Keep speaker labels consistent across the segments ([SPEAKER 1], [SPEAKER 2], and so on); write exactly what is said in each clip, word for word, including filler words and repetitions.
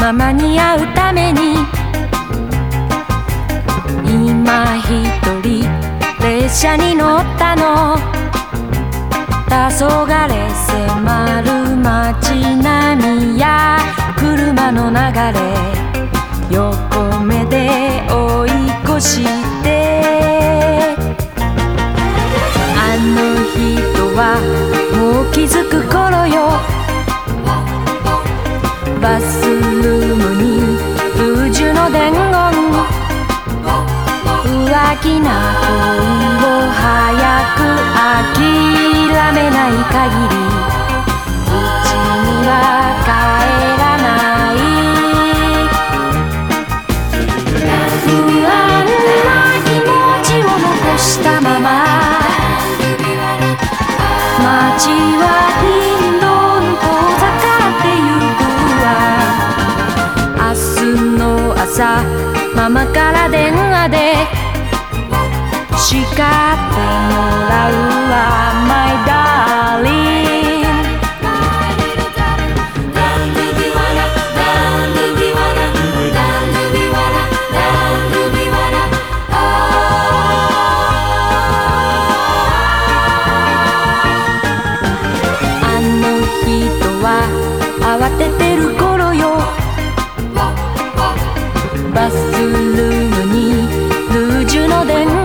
[SPEAKER 1] ママに会うために今一人列車に乗ったの。黄昏迫る街並みや車の流れ、横目で追い越して、あの人はもう気づく頃よ。バスルームにルージュの伝言、浮気な恋を早く諦めない限りうちには帰らない。不安な気持ちを残したまま街はどんどん遠ざかってゆくわ。明日の朝ママから電話で叱ってもらうわ My darling。 あの人は慌ててる頃よ。バスルームにルージュの伝言、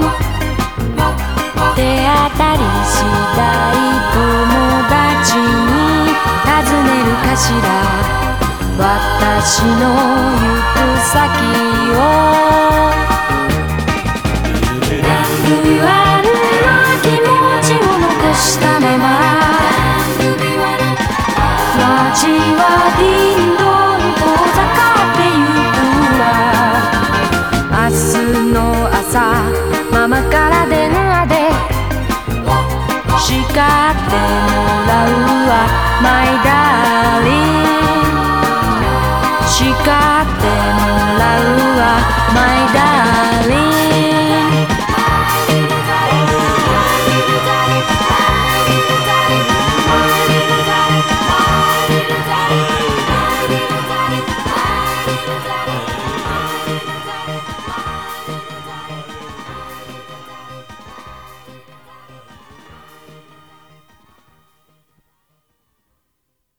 [SPEAKER 1] 手当たり次第友達に尋ねるかしら、私の行く先を。不安な気持ちを残したまま街はどんどん遠ざかってゆくわ。明日の朝ママから電話で叱ってもらうわ My darling。 叱ってもらうわ